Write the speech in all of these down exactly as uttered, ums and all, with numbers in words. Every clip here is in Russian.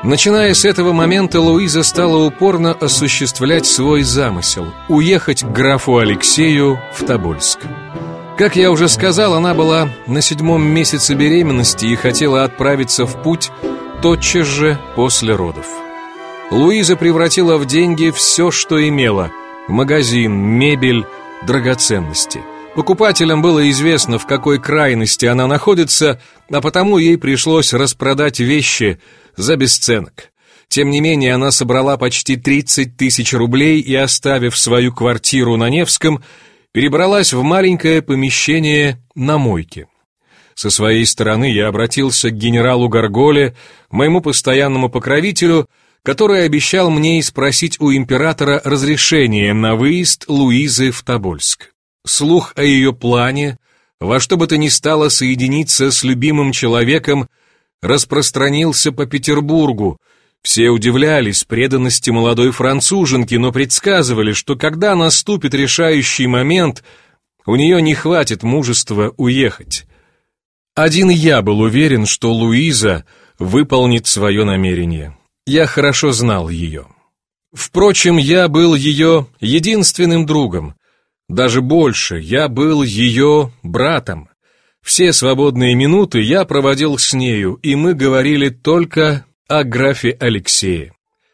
Начиная с этого момента, Луиза стала упорно осуществлять свой замысел – уехать к графу Алексею в Тобольск. Как я уже сказал, она была на седьмом месяце беременности и хотела отправиться в путь тотчас же после родов. Луиза превратила в деньги все, что имела – магазин, мебель, драгоценности. Покупателям было известно, в какой крайности она находится, а потому ей пришлось распродать вещи за бесценок. Тем не менее, она собрала почти тридцать тысяч рублей и, оставив свою квартиру на Невском, перебралась в маленькое помещение на мойке. Со своей стороны я обратился к генералу Гарголе, моему постоянному покровителю, который обещал мне спросить у императора разрешение на выезд Луизы в Тобольск. Слух о ее плане, во что бы то ни стало соединиться с любимым человеком, распространился по Петербургу. Все удивлялись преданности молодой француженки, но предсказывали, что когда наступит решающий момент, у нее не хватит мужества уехать. Один я был уверен, что Луиза выполнит свое намерение. Я хорошо знал ее. Впрочем, я был ее единственным другом. Даже больше, я был ее братом. Все свободные минуты я проводил с нею, и мы говорили только о графе Алексее.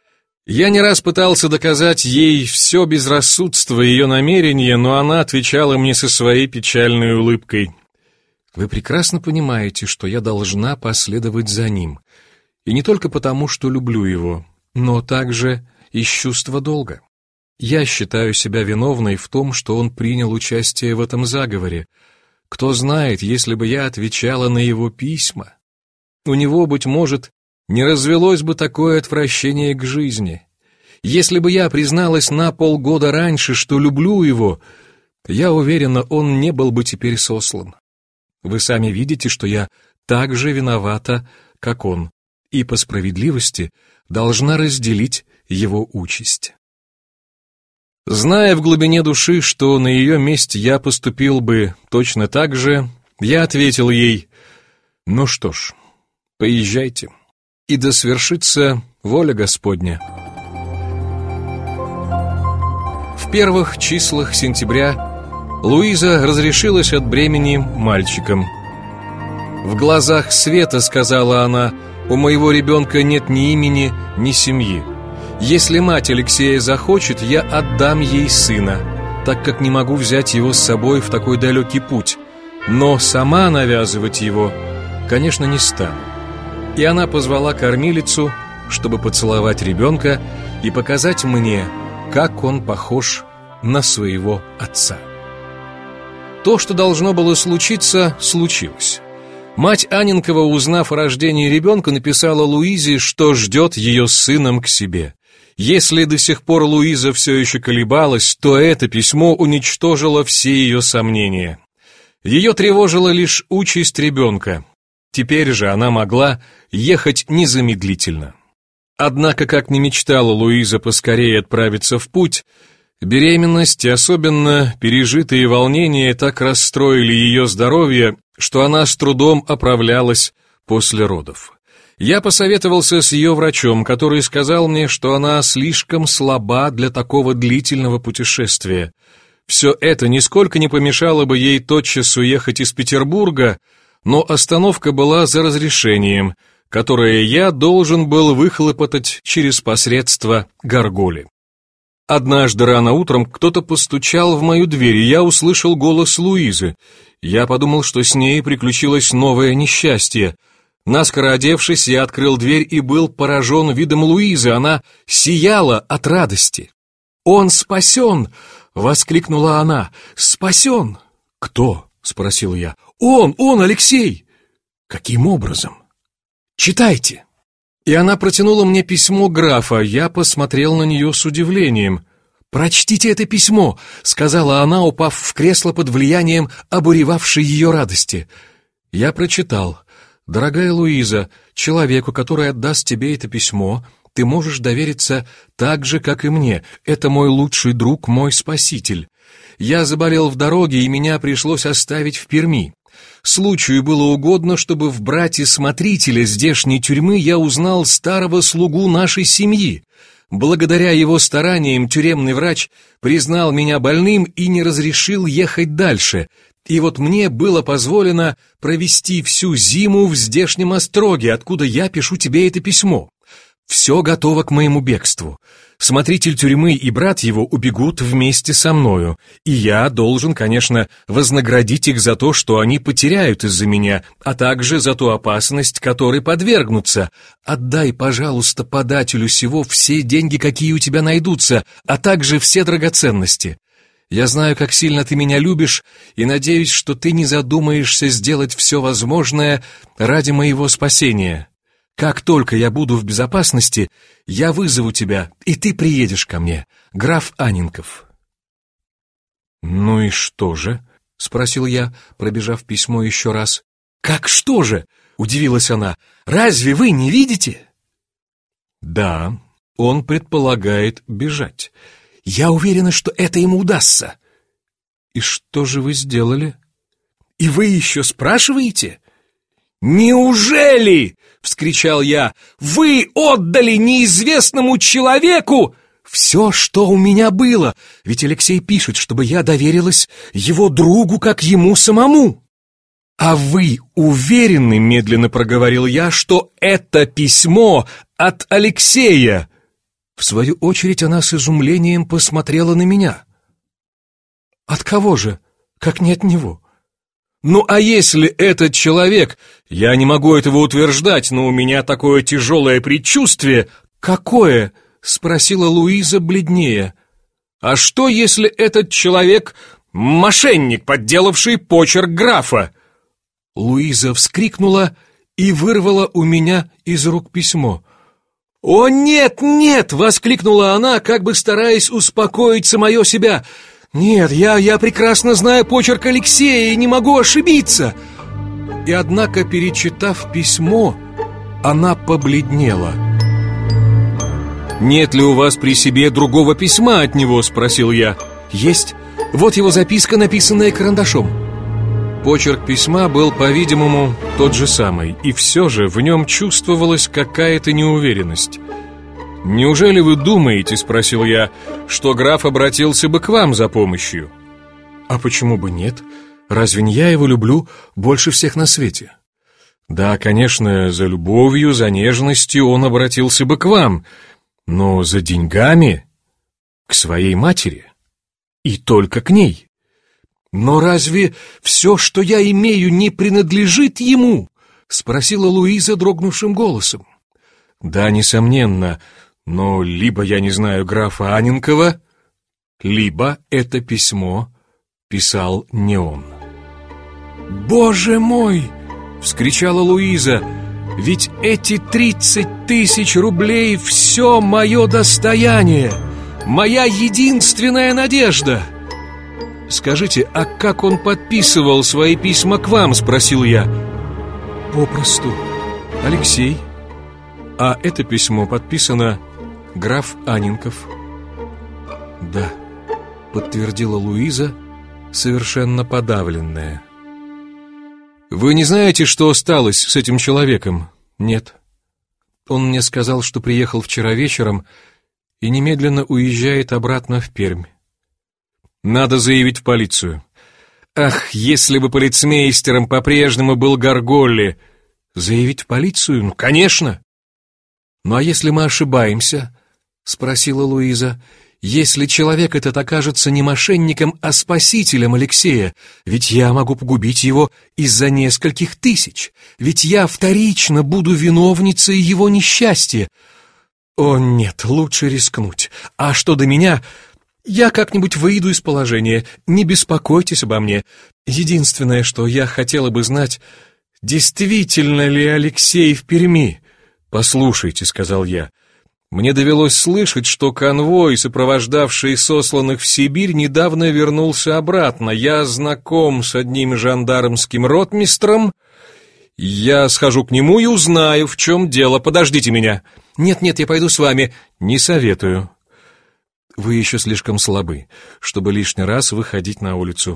Я не раз пытался доказать ей все безрассудство ее намерения, но она отвечала мне со своей печальной улыбкой: «Вы прекрасно понимаете, что я должна последовать за ним, и не только потому, что люблю его, но также из чувства долга. Я считаю себя виновной в том, что он принял участие в этом заговоре. Кто знает, если бы я отвечала на его письма, у него, быть может, не развелось бы такое отвращение к жизни. Если бы я призналась на полгода раньше, что люблю его, я уверена, он не был бы теперь сослан. Вы сами видите, что я так же виновата, как он, и по справедливости должна разделить его участь». Зная в глубине души, что на ее месте я поступил бы точно так же, я ответил ей: «Ну что ж, поезжайте, и да свершится воля Господня». В первых числах сентября Луиза разрешилась от бремени мальчиком. «В глазах света, — сказала она, — у моего ребенка нет ни имени, ни семьи. Если мать Алексея захочет, я отдам ей сына, так как не могу взять его с собой в такой далекий путь, но сама навязывать его, конечно, не стану». И она позвала кормилицу, чтобы поцеловать ребенка и показать мне, как он похож на своего отца. То, что должно было случиться, случилось. Мать Анненкова, узнав о рождении ребенка, написала Луизе, что ждет ее с сыном к себе. Если до сих пор Луиза все еще колебалась, то это письмо уничтожило все ее сомнения. Ее тревожила лишь участь ребенка. Теперь же она могла ехать незамедлительно. Однако, как ни мечтала Луиза поскорее отправиться в путь, беременность и особенно пережитые волнения так расстроили ее здоровье, что она с трудом оправлялась после родов. Я посоветовался с ее врачом, который сказал мне, что она слишком слаба для такого длительного путешествия. Все это нисколько не помешало бы ей тотчас уехать из Петербурга, но остановка была за разрешением, которое я должен был выхлопотать через посредство Гарголи. Однажды рано утром кто-то постучал в мою дверь, и я услышал голос Луизы. Я подумал, что с ней приключилось новое несчастье. Наскоро одевшись, я открыл дверь и был поражен видом Луизы. Она сияла от радости. «Он спасен!» — воскликнула она. «Спасен!» «Кто?» — спросил я. «Он! Он, Алексей!» «Каким образом?» «Читайте!» И она протянула мне письмо графа. Я посмотрел на нее с удивлением. «Прочтите это письмо!» — сказала она, упав в кресло под влиянием обуревавшей ее радости. Я прочитал. «Дорогая Луиза, человеку, который отдаст тебе это письмо, ты можешь довериться так же, как и мне. Это мой лучший друг, мой спаситель. Я заболел в дороге, и меня пришлось оставить в Перми. случаю было угодно, чтобы в брате смотрителя здешней тюрьмы я узнал старого слугу нашей семьи. Благодаря его стараниям тюремный врач признал меня больным и не разрешил ехать дальше. И вот мне было позволено провести всю зиму в здешнем остроге, откуда я пишу тебе это письмо. Все готово к моему бегству. Смотритель тюрьмы и брат его убегут вместе со мною, и я должен, конечно, вознаградить их за то, что они потеряют из-за меня, а также за ту опасность, которой подвергнутся. Отдай, пожалуйста, подателю сего все деньги, какие у тебя найдутся, а также все драгоценности. Я знаю, как сильно ты меня любишь, и надеюсь, что ты не задумаешься сделать все возможное ради моего спасения. Как только я буду в безопасности, я вызову тебя, и ты приедешь ко мне, граф Анненков». «Ну и что же?» — спросил я, пробежав письмо еще раз. «Как что же?» — удивилась она. «Разве вы не видите?» «Да, он предполагает бежать. Я уверена, что это ему удастся». «И что же вы сделали?» «И вы еще спрашиваете?» «Неужели?» — вскричал я. «Вы отдали неизвестному человеку все, что у меня было? Ведь Алексей пишет, чтобы я доверилась его другу, как ему самому». «А вы уверены, — медленно проговорил я, — что это письмо от Алексея?» В свою очередь она с изумлением посмотрела на меня. «От кого же, как не от него?» «Ну а если этот человек...» «Я не могу этого утверждать, но у меня такое тяжелое предчувствие...» «Какое?» — спросила Луиза бледнее. «А что, если этот человек — мошенник, подделавший почерк графа?» Луиза вскрикнула и вырвала у меня из рук письмо. «О, нет, нет!» — воскликнула она, как бы стараясь успокоить самое себя. «Нет, я, я прекрасно знаю почерк Алексея и не могу ошибиться!» И однако, перечитав письмо, она побледнела. «Нет ли у вас при себе другого письма от него?» — спросил я. «Есть. Вот его записка, написанная карандашом». Почерк письма был, по-видимому, тот же самый, и все же в нем чувствовалась какая-то неуверенность. «Неужели вы думаете, — спросил я, — что граф обратился бы к вам за помощью?» «А почему бы нет? Разве не я его люблю больше всех на свете?» «Да, конечно, за любовью, за нежностью он обратился бы к вам, но за деньгами — к своей матери, и только к ней». «Но разве все, что я имею, не принадлежит ему?» — спросила Луиза дрогнувшим голосом. «Да, несомненно, но либо я не знаю графа Анненкова, либо это письмо писал не он». «Боже мой!» — вскричала Луиза. «Ведь эти тридцать тысяч рублей — все мое достояние, моя единственная надежда!» «Скажите, а как он подписывал свои письма к вам?» — спросил я. «Попросту. Алексей. А это письмо подписано граф Анненков». «Да», — подтвердила Луиза, совершенно подавленная. «Вы не знаете, что сталось с этим человеком?» «Нет. Он мне сказал, что приехал вчера вечером и немедленно уезжает обратно в Пермь». «Надо заявить в полицию». «Ах, если бы полицмейстером по-прежнему был Гарголли!» «Заявить в полицию? Ну, конечно!» «Ну, а если мы ошибаемся?» — спросила Луиза. «Если человек этот окажется не мошенником, а спасителем Алексея, ведь я могу погубить его из-за нескольких тысяч, ведь я вторично буду виновницей его несчастья. О, нет, лучше рискнуть. А что до меня... Я как-нибудь выйду из положения, не беспокойтесь обо мне. Единственное, что я хотела бы знать, действительно ли Алексей в Перми?» «Послушайте», — сказал я, — «мне довелось слышать, что конвой, сопровождавший сосланных в Сибирь, недавно вернулся обратно. Я знаком с одним жандармским ротмистром. Я схожу к нему и узнаю, в чем дело. Подождите меня». «Нет-нет, я пойду с вами». «Не советую. Вы еще слишком слабы, чтобы лишний раз выходить на улицу.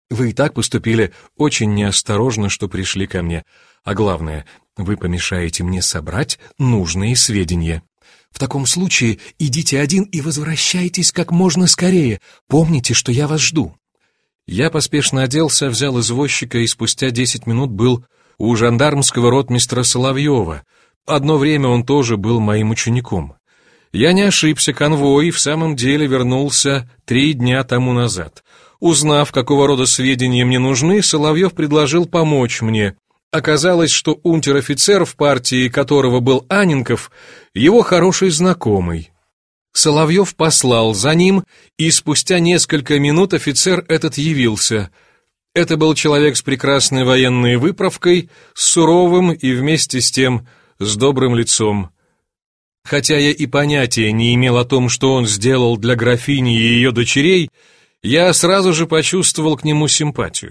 Вы и так поступили очень неосторожно, что пришли ко мне. А главное, вы помешаете мне собрать нужные сведения. В таком случае идите один и возвращайтесь как можно скорее. Помните, что я вас жду». Я поспешно оделся, взял извозчика и спустя десять минут был у жандармского ротмистра Соловьева. Одно время он тоже был моим учеником. Я не ошибся, конвой в самом деле вернулся три дня тому назад. Узнав, какого рода сведения мне нужны, Соловьев предложил помочь мне. Оказалось, что унтер-офицер, в партии которого был Анненков, его хороший знакомый. Соловьев послал за ним, и спустя несколько минут офицер этот явился. Это был человек с прекрасной военной выправкой, с суровым и вместе с тем с добрым лицом. Хотя я и понятия не имел о том, что он сделал для графини и ее дочерей, я сразу же почувствовал к нему симпатию.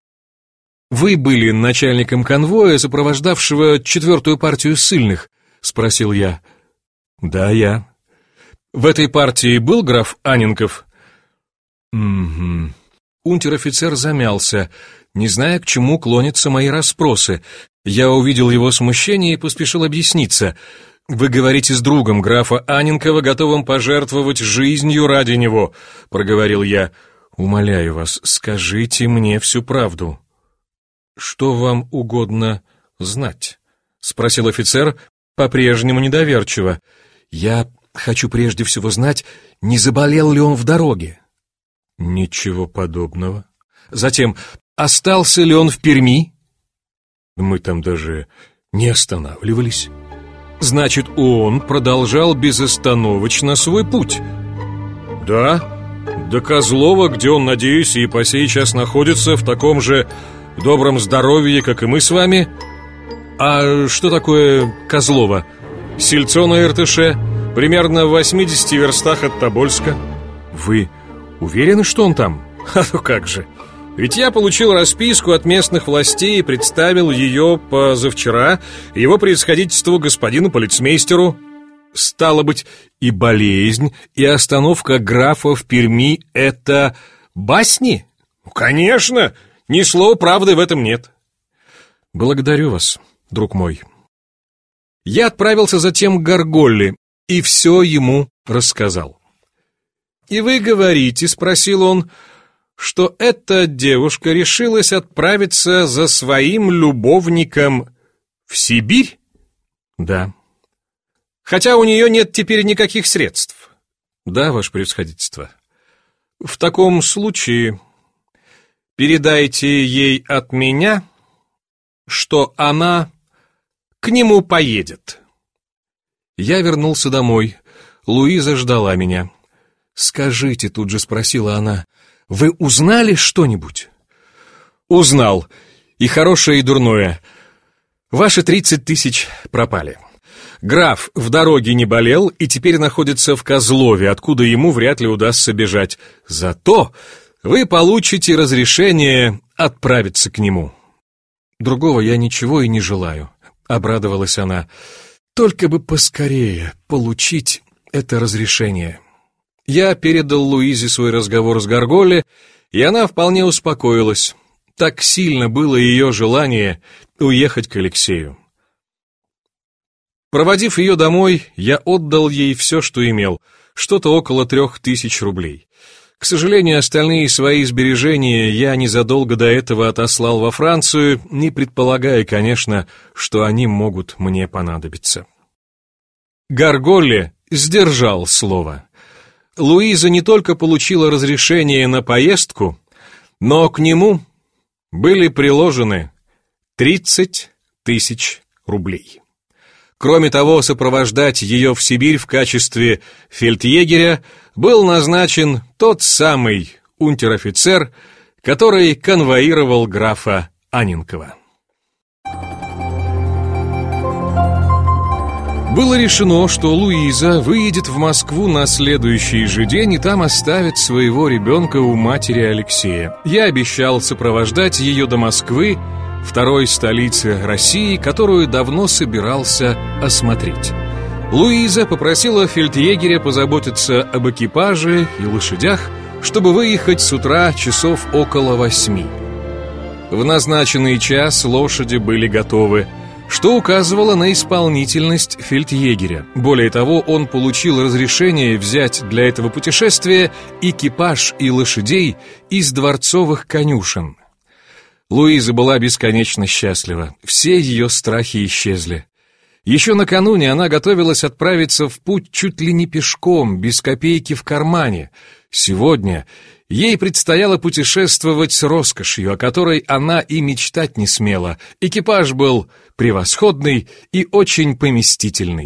«Вы были начальником конвоя, сопровождавшего четвертую партию ссыльных?» — спросил я. «Да, я». «В этой партии был граф Анненков?» «Угу». Унтер-офицер замялся, не зная, к чему клонятся мои расспросы. Я увидел его смущение и поспешил объясниться. «Вы говорите с другом графа Анненкова, готовым пожертвовать жизнью ради него», — проговорил я. «Умоляю вас, скажите мне всю правду». «Что вам угодно знать?» — спросил офицер, по-прежнему недоверчиво. «Я хочу прежде всего знать, не заболел ли он в дороге». «Ничего подобного». «Затем, остался ли он в Перми?» «Мы там даже не останавливались». «Значит, он продолжал безостановочно свой путь?» «Да, до Козлова, где он, надеюсь, и по сей час находится в таком же добром здоровье, как и мы с вами». «А что такое Козлово?» «Сельцо на Иртыше, примерно в восьмидесяти верстах от Тобольска». «Вы уверены, что он там?» «А то как же! Ведь я получил расписку от местных властей и представил ее позавчера его превосходительству господину полицмейстеру». «Стало быть, и болезнь, и остановка графа в Перми — это басни?» «Конечно! Ни слова правды в этом нет». «Благодарю вас, друг мой». Я отправился затем к Гарголле и все ему рассказал. «И вы говорите, — спросил он, — что эта девушка решилась отправиться за своим любовником в Сибирь?» «Да». «Хотя у нее нет теперь никаких средств?» «Да, ваше превосходительство». «В таком случае передайте ей от меня, что она к нему поедет». Я вернулся домой. Луиза ждала меня. «Скажите, — тут же спросила она, — вы узнали что-нибудь?» «Узнал. И хорошее, и дурное. Ваши тридцать тысяч пропали. Граф в дороге не болел и теперь находится в Козлове, откуда ему вряд ли удастся бежать. Зато вы получите разрешение отправиться к нему». «Другого я ничего и не желаю», — обрадовалась она. «Только бы поскорее получить это разрешение». Я передал Луизе свой разговор с Гарголле, и она вполне успокоилась. Так сильно было ее желание уехать к Алексею. Проводив ее домой, я отдал ей все, что имел, что-то около трех тысяч рублей. К сожалению, остальные свои сбережения я незадолго до этого отослал во Францию, не предполагая, конечно, что они могут мне понадобиться. Гарголле сдержал слово. Луиза не только получила разрешение на поездку, но к нему были приложены тридцать тысяч рублей. Кроме того, сопровождать ее в Сибирь в качестве фельдъегеря был назначен тот самый унтер-офицер, который конвоировал графа Анненкова. Было решено, что Луиза выедет в Москву на следующий же день и там оставит своего ребенка у матери Алексея. Я обещал сопровождать ее до Москвы, второй столицы России, которую давно собирался осмотреть. Луиза попросила фельдъегеря позаботиться об экипаже и лошадях, чтобы выехать с утра часов около восьми. В назначенный час лошади были готовы, что указывало на исполнительность фельдъегеря. Более того, он получил разрешение взять для этого путешествия экипаж и лошадей из дворцовых конюшен. Луиза была бесконечно счастлива, все ее страхи исчезли. Еще накануне она готовилась отправиться в путь чуть ли не пешком, без копейки в кармане. Сегодня ей предстояло путешествовать с роскошью, о которой она и мечтать не смела. Экипаж был превосходный и очень поместительный.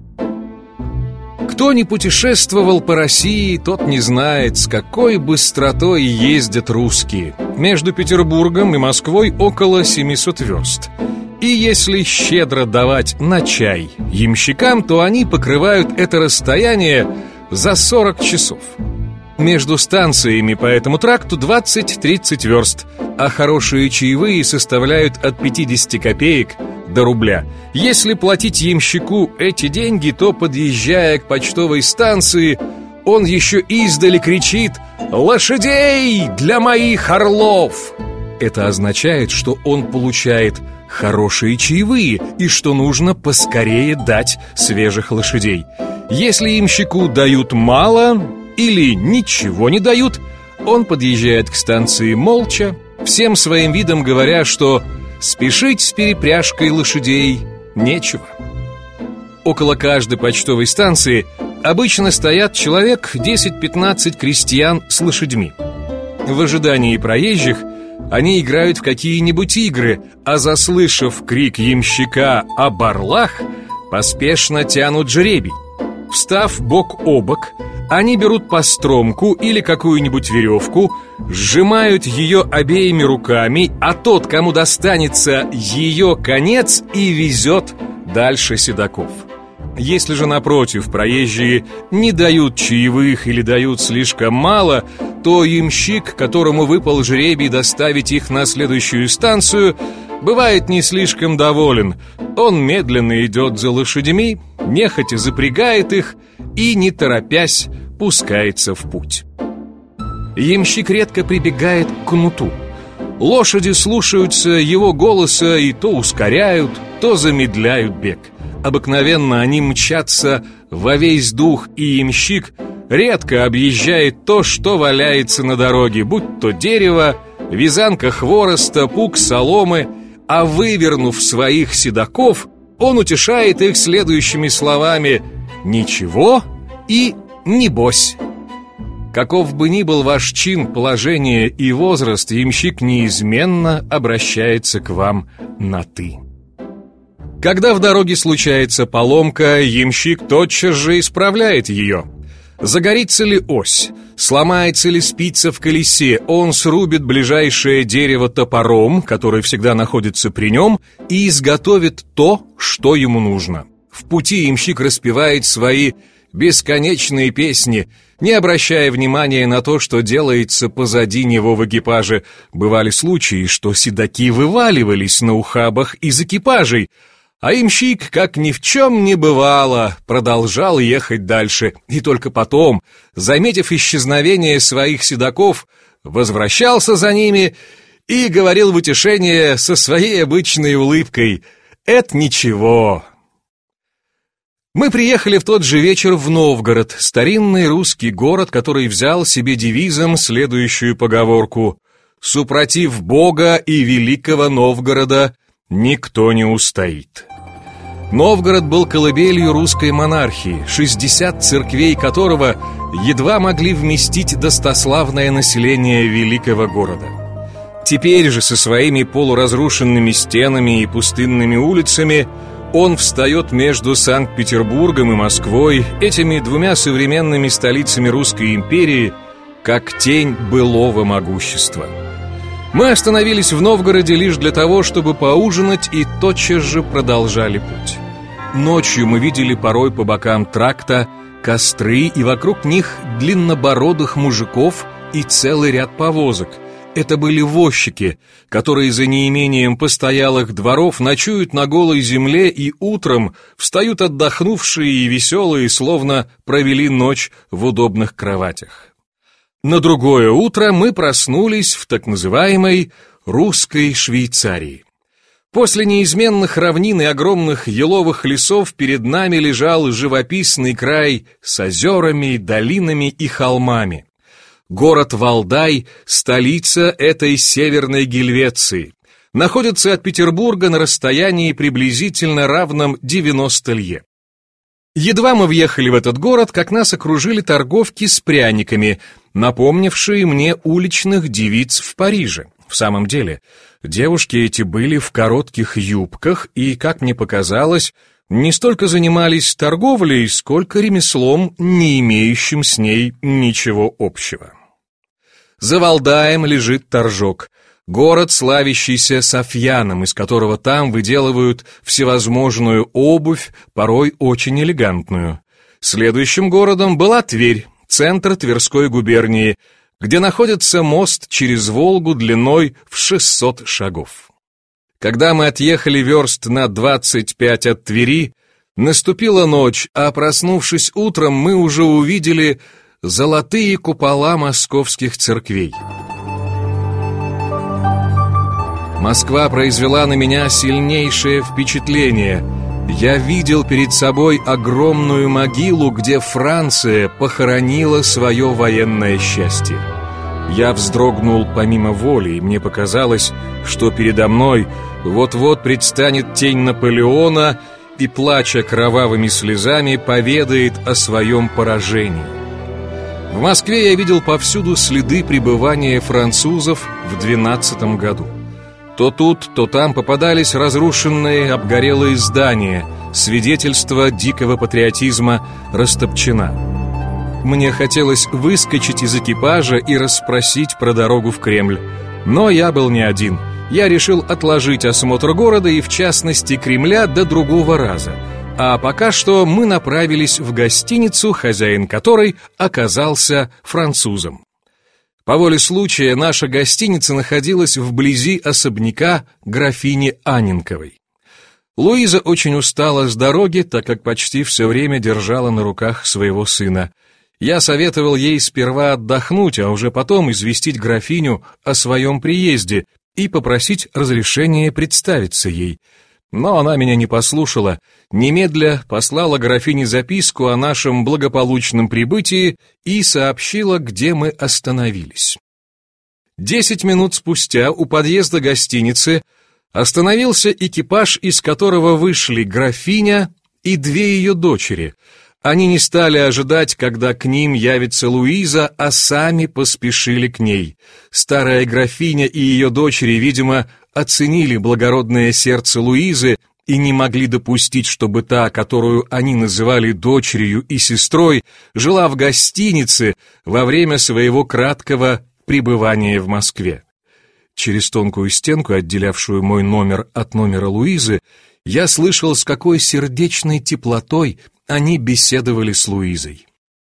Кто не путешествовал по России, тот не знает, с какой быстротой ездят русские. Между Петербургом и Москвой около семисот верст. И если щедро давать на чай ямщикам, то они покрывают это расстояние за сорок часов. Между станциями по этому тракту двадцать-тридцать верст, а хорошие чаевые составляют от пятидесяти копеек до рубля. Если платить ямщику эти деньги, то, подъезжая к почтовой станции, он еще издали кричит: «Лошадей для моих орлов!» Это означает, что он получает хорошие чаевые и что нужно поскорее дать свежих лошадей. Если ямщику дают мало или ничего не дают, он подъезжает к станции молча, всем своим видом говоря, что спешить с перепряжкой лошадей нечего. Около каждой почтовой станции обычно стоят человек десять-пятнадцать крестьян с лошадьми. В ожидании проезжих они играют в какие-нибудь игры, а заслышав крик ямщика об орлах, поспешно тянут жребий. Встав бок о бок, они берут постромку или какую-нибудь веревку, сжимают ее обеими руками, а тот, кому достанется ее конец, и везет дальше седаков. Если же, напротив, проезжие не дают чаевых или дают слишком мало, то ямщик, которому выпал жребий доставить их на следующую станцию, бывает не слишком доволен. Он медленно идет за лошадьми, нехотя запрягает их и, не торопясь, пускается в путь. Ямщик редко прибегает к кнуту. Лошади слушаются его голоса и то ускоряют, то замедляют бег. Обыкновенно они мчатся во весь дух, и ямщик редко объезжает то, что валяется на дороге, будь то дерево, вязанка хвороста, пук соломы, а вывернув своих седаков, он утешает их следующими словами: «Ничего» и «Небось». Каков бы ни был ваш чин, положение и возраст, ямщик неизменно обращается к вам на «ты». Когда в дороге случается поломка, ямщик тотчас же исправляет ее. Загорится ли ось, сломается ли спица в колесе, он срубит ближайшее дерево топором, который всегда находится при нем, и изготовит то, что ему нужно. В пути ямщик распевает свои бесконечные песни, не обращая внимания на то, что делается позади него в экипаже. Бывали случаи, что седаки вываливались на ухабах из экипажей, а ямщик, как ни в чем не бывало, продолжал ехать дальше, и только потом, заметив исчезновение своих седаков, возвращался за ними и говорил в утешение со своей обычной улыбкой: «Это ничего». Мы приехали в тот же вечер в Новгород, старинный русский город, который взял себе девизом следующую поговорку: «Супротив Бога и великого Новгорода никто не устоит». Новгород был колыбелью русской монархии, шестьдесят церквей которого едва могли вместить достославное население великого города. Теперь же со своими полуразрушенными стенами и пустынными улицами он встает между Санкт-Петербургом и Москвой, этими двумя современными столицами Русской империи, как тень былого могущества. Мы остановились в Новгороде лишь для того, чтобы поужинать, и тотчас же продолжали путь. Ночью мы видели порой по бокам тракта костры, и вокруг них длиннобородых мужиков и целый ряд повозок. Это были возчики, которые за неимением постоялых дворов ночуют на голой земле и утром встают отдохнувшие и веселые, словно провели ночь в удобных кроватях. На другое утро мы проснулись в так называемой русской Швейцарии. После неизменных равнин и огромных еловых лесов перед нами лежал живописный край с озерами, долинами и холмами. Город Валдай – столица этой северной Гельвеции. Находится от Петербурга на расстоянии приблизительно равном девяноста лье. Едва мы въехали в этот город, как нас окружили торговки с пряниками, напомнившие мне уличных девиц в Париже. В самом деле, девушки эти были в коротких юбках и, как мне показалось, не столько занимались торговлей, сколько ремеслом, не имеющим с ней ничего общего. За Валдаем лежит Торжок, город, славящийся софьяном, из которого там выделывают всевозможную обувь, порой очень элегантную. Следующим городом была Тверь, центр Тверской губернии, где находится мост через Волгу длиной в шестьсот шагов. Когда мы отъехали верст на двадцать пять от Твери, наступила ночь, а проснувшись утром, мы уже увидели золотые купола московских церквей. Москва произвела на меня сильнейшее впечатление. Я видел перед собой огромную могилу, где Франция похоронила свое военное счастье. Я вздрогнул помимо воли, и мне показалось, что передо мной вот-вот предстанет тень Наполеона и, плача кровавыми слезами, поведает о своем поражении. В Москве я видел повсюду следы пребывания французов в двенадцатом году. То тут, то там попадались разрушенные, обгорелые здания, свидетельство дикого патриотизма растопчена. Мне хотелось выскочить из экипажа и расспросить про дорогу в Кремль. Но я был не один. Я решил отложить осмотр города и, в частности, Кремля до другого раза. А пока что мы направились в гостиницу, хозяин которой оказался французом. По воле случая наша гостиница находилась вблизи особняка графини Анненковой. Луиза очень устала с дороги, так как почти все время держала на руках своего сына. Я советовал ей сперва отдохнуть, а уже потом известить графиню о своем приезде и попросить разрешения представиться ей. Но она меня не послушала, немедля послала графине записку о нашем благополучном прибытии и сообщила, где мы остановились. Десять минут спустя у подъезда гостиницы остановился экипаж, из которого вышли графиня и две ее дочери. Они не стали ожидать, когда к ним явится Луиза, а сами поспешили к ней. Старая графиня и ее дочери, видимо, оценили благородное сердце Луизы и не могли допустить, чтобы та, которую они называли дочерью и сестрой, жила в гостинице во время своего краткого пребывания в Москве. Через тонкую стенку, отделявшую мой номер от номера Луизы, я слышал, с какой сердечной теплотой они беседовали с Луизой.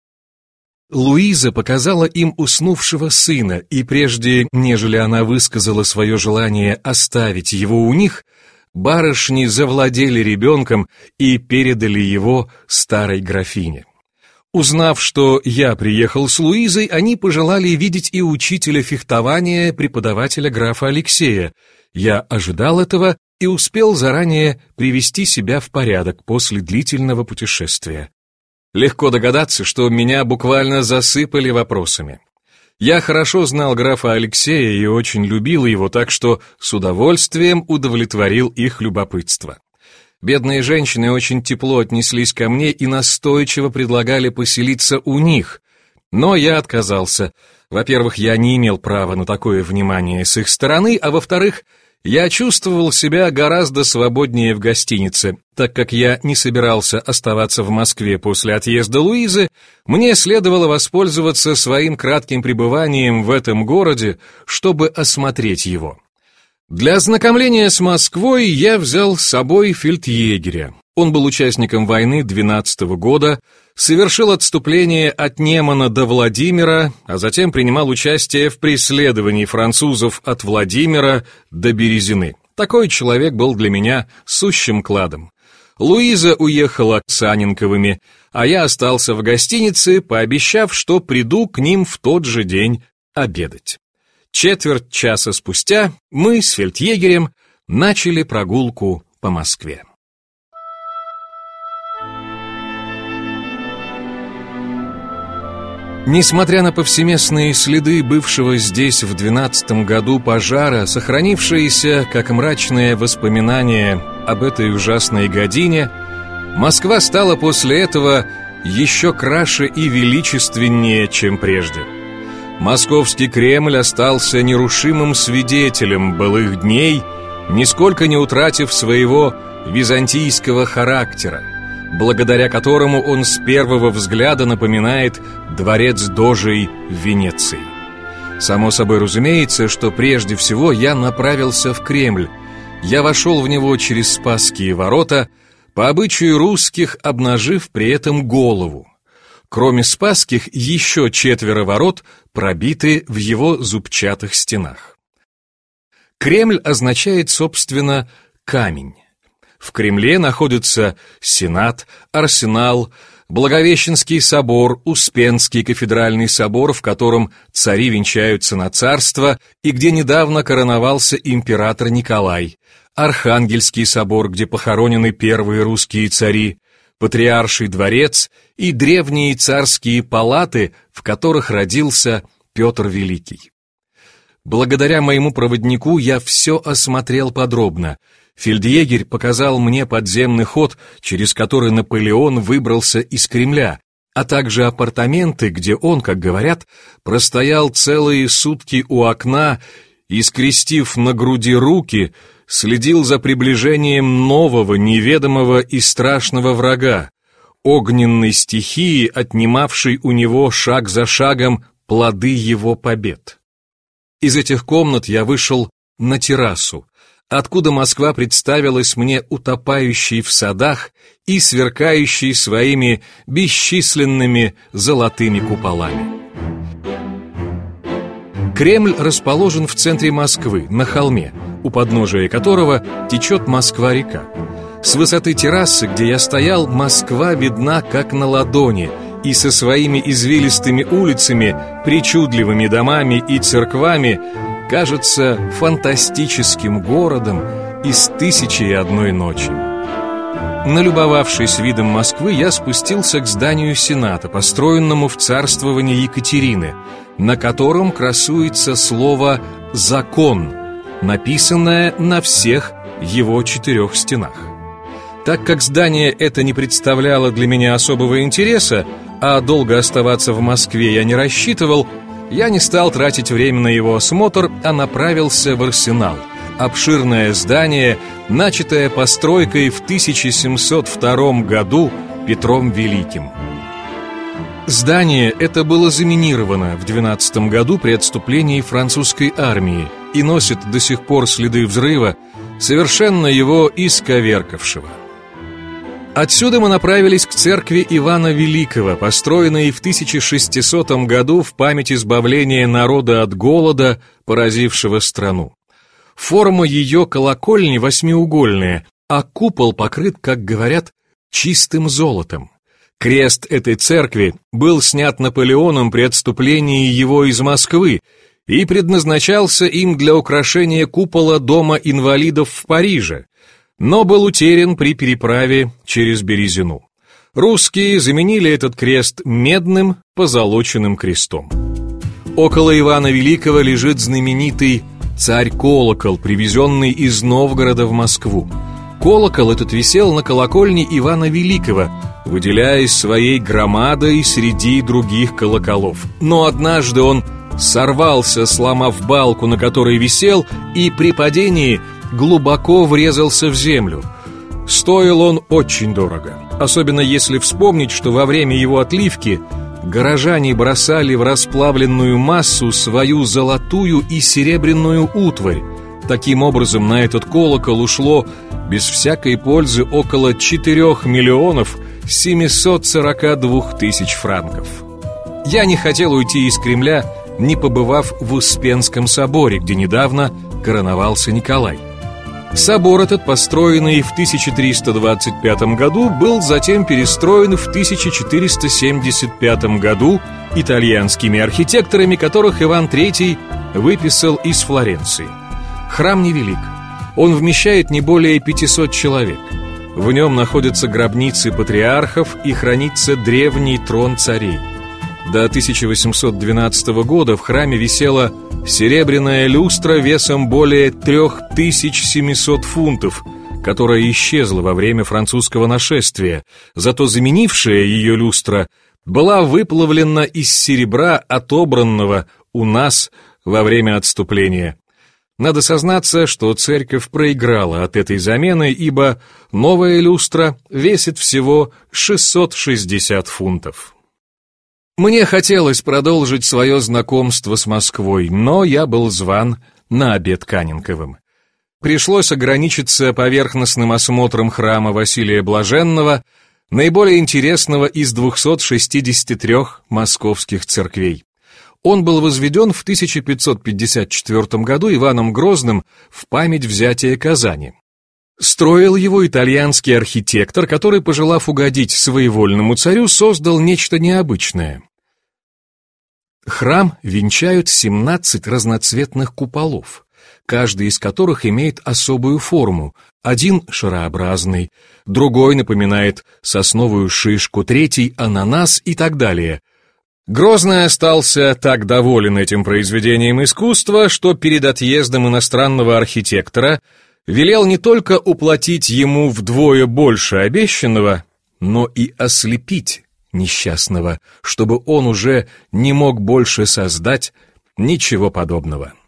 Луиза показала им уснувшего сына, и прежде, нежели она высказала свое желание оставить его у них, барышни завладели ребенком и передали его старой графине. Узнав, что я приехал с Луизой, они пожелали видеть и учителя фехтования, преподавателя графа Алексея. Я ожидал этого и успел заранее привести себя в порядок после длительного путешествия. Легко догадаться, что меня буквально засыпали вопросами. Я хорошо знал графа Алексея и очень любил его, так что с удовольствием удовлетворил их любопытство. Бедные женщины очень тепло отнеслись ко мне и настойчиво предлагали поселиться у них, но я отказался. Во-первых, я не имел права на такое внимание с их стороны, а во-вторых, я чувствовал себя гораздо свободнее в гостинице. Так как я не собирался оставаться в Москве после отъезда Луизы, мне следовало воспользоваться своим кратким пребыванием в этом городе, чтобы осмотреть его. Для ознакомления с Москвой я взял с собой фельдъегеря. Он был участником войны двенадцатого года, совершил отступление от Немана до Владимира, а затем принимал участие в преследовании французов от Владимира до Березины. Такой человек был для меня сущим кладом. Луиза уехала с Анненковыми, а я остался в гостинице, пообещав, что приду к ним в тот же день обедать. Четверть часа спустя мы с фельдъегерем начали прогулку по Москве. Несмотря на повсеместные следы бывшего здесь в двенадцатом году пожара, сохранившиеся как мрачные воспоминания об этой ужасной године, Москва стала после этого еще краше и величественнее, чем прежде. Московский Кремль остался нерушимым свидетелем былых дней, нисколько не утратив своего византийского характера, благодаря которому он с первого взгляда напоминает дворец Дожей в Венеции. Само собой разумеется, что прежде всего я направился в Кремль. Я вошел в него через Спасские ворота, по обычаю русских обнажив при этом голову. Кроме Спасских, еще четверо ворот пробиты в его зубчатых стенах. Кремль означает, собственно, камень. В Кремле находятся Сенат, Арсенал, Благовещенский собор, Успенский кафедральный собор, в котором цари венчаются на царство и где недавно короновался император Николай, Архангельский собор, где похоронены первые русские цари, Патриарший дворец и древние царские палаты, в которых родился Петр Великий. Благодаря моему проводнику я все осмотрел подробно. Фельдъегерь показал мне подземный ход, через который Наполеон выбрался из Кремля, а также апартаменты, где он, как говорят, простоял целые сутки у окна и, скрестив на груди руки, следил за приближением нового, неведомого и страшного врага, огненной стихии, отнимавшей у него шаг за шагом плоды его побед. Из этих комнат я вышел на террасу, откуда Москва представилась мне утопающей в садах и сверкающей своими бесчисленными золотыми куполами. Кремль расположен в центре Москвы, на холме, у подножия которого течет Москва-река. С высоты террасы, где я стоял, Москва видна как на ладони, и со своими извилистыми улицами, причудливыми домами и церквами кажется фантастическим городом из «Тысячи и одной ночи». Налюбовавшись видом Москвы, я спустился к зданию Сената, построенному в царствовании Екатерины, на котором красуется слово «закон», написанное на всех его четырех стенах. Так как здание это не представляло для меня особого интереса, а долго оставаться в Москве я не рассчитывал, я не стал тратить время на его осмотр, а направился в Арсенал, обширное здание, начатое постройкой в тысяча семьсот втором году Петром Великим. Здание это было заминировано в двенадцатом году при отступлении французской армии и носит до сих пор следы взрыва, совершенно его исковеркавшего. Отсюда мы направились к церкви Ивана Великого, построенной в тысяча шестисотом году в память избавления народа от голода, поразившего страну. Форма ее колокольни восьмиугольная, а купол покрыт, как говорят, чистым золотом. Крест этой церкви был снят Наполеоном при отступлении его из Москвы и предназначался им для украшения купола Дома инвалидов в Париже, но был утерян при переправе через Березину. Русские заменили этот крест медным позолоченным крестом. Около Ивана Великого лежит знаменитый царь-колокол, привезенный из Новгорода в Москву. Колокол этот висел на колокольне Ивана Великого, выделяясь своей громадой среди других колоколов. Но однажды он сорвался, сломав балку, на которой висел, и при падении глубоко врезался в землю. Стоил он очень дорого, особенно если вспомнить, что во время его отливки горожане бросали в расплавленную массу свою золотую и серебряную утварь. Таким образом, на этот колокол ушло без всякой пользы около четырёх миллионов семисот сорока двух тысяч франков. Я не хотел уйти из Кремля, не побывав в Успенском соборе, где недавно короновался Николай. Собор этот, построенный в тысяча триста двадцать пятом году, был затем перестроен в тысяча четыреста семьдесят пятом году итальянскими архитекторами, которых Иван Третий выписал из Флоренции. Храм невелик. Он вмещает не более пятисот человек. В нем находятся гробницы патриархов и хранится древний трон царей. До тысяча восемьсот двенадцатого года в храме висела серебряная люстра весом более три тысячи семьсот фунтов, которая исчезла во время французского нашествия, зато заменившая ее люстра была выплавлена из серебра, отобранного у нас во время отступления. Надо сознаться, что церковь проиграла от этой замены, ибо новая люстра весит всего шестьсот шестьдесят фунтов. Мне хотелось продолжить свое знакомство с Москвой, но я был зван на обед Каненковым. Пришлось ограничиться поверхностным осмотром храма Василия Блаженного, наиболее интересного из двухсот шестидесяти трёх московских церквей. Он был возведен в тысяча пятьсот пятьдесят четвёртом году Иваном Грозным в память взятия Казани. Строил его итальянский архитектор, который, пожелав угодить своевольному царю, создал нечто необычное. Храм венчают семнадцать разноцветных куполов, каждый из которых имеет особую форму. Один шарообразный, другой напоминает сосновую шишку, третий — ананас и так далее. Грозный остался так доволен этим произведением искусства, что перед отъездом иностранного архитектора велел не только уплатить ему вдвое больше обещанного, но и ослепить несчастного, чтобы он уже не мог больше создать ничего подобного.